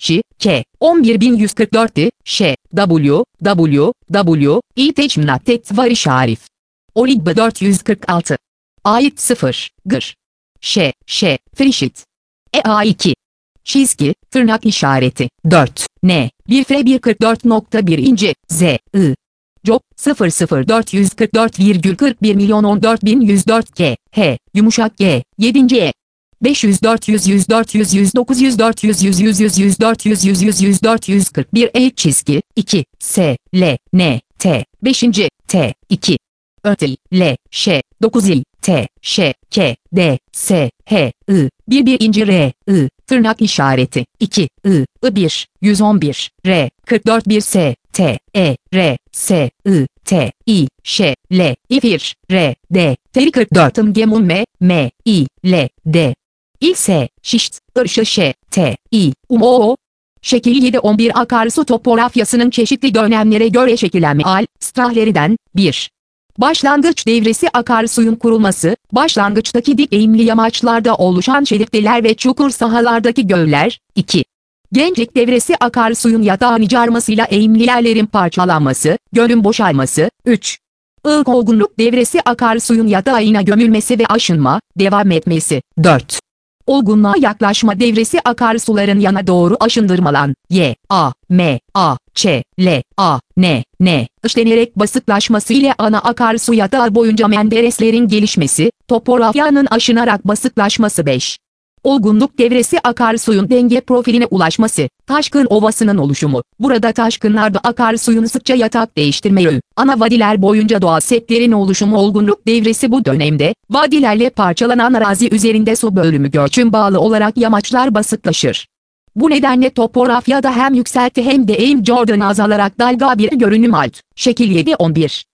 Ç, K, 11144'ti, Ş, W, İ teçminat var şarif. Oligbe 446. Ait 0, gır. Ş, frişit. A2. Çizgi, tırnak işareti, 4, N, 1 F 144.1 ince, Z, I. Job, 00444,41.014.104 G, H, yumuşak G, 7. E. 500 400 100 400 100 900 400 100 100 100 100 400 100 100 100 441 E çizgi, 2, S, L, N, T, 5. T, 2. Ötel, L, Ş, 9 il, T, Ş, K, D, S, H, I, 1 R, I, tırnak işareti, 2, I, 1, 111, R, 44 1 S, T, E, R, S, I, T, I, Ş, L, İfir, R, D, T 44 Gemun M, I, L, D. İlse, şişt, Ş, T, I, O. Şekil 7-11 akarsu topografyasının çeşitli dönemlere göre şekillenme strahlerinden 1. Başlangıç devresi akarsuyun kurulması, başlangıçtaki dik eğimli yamaçlarda oluşan şeritler ve çukur sahalardaki gövler, 2. Gençlik devresi akarsuyun yatağın icarmasıyla eğimli yerlerin parçalanması, gölün boşalması, 3. Ilık olgunluk devresi akarsuyun yatağına gömülmesi ve aşınma, devam etmesi, 4. Olgunluğa yaklaşma devresi akarsuların yana doğru aşındırmalan, Y, A, M, A, Ç, L, A, N, işlenerek basıklaşması ile ana akarsu yatağı boyunca mendereslerin gelişmesi, topografyanın aşınarak basıklaşması 5. Olgunluk devresi akarsuyun denge profiline ulaşması, taşkın ovasının oluşumu. Burada taşkınlarda akarsuyun sıkça yatak değiştirmeyi, ana vadiler boyunca doğal setlerin oluşumu olgunluk devresi bu dönemde, vadilerle parçalanan arazi üzerinde su bölümü göçün bağlı olarak yamaçlar basıklaşır. Bu nedenle topografyada hem yükselti hem de eğim Jordan azalarak dalga bir görünüm şekil 7-11.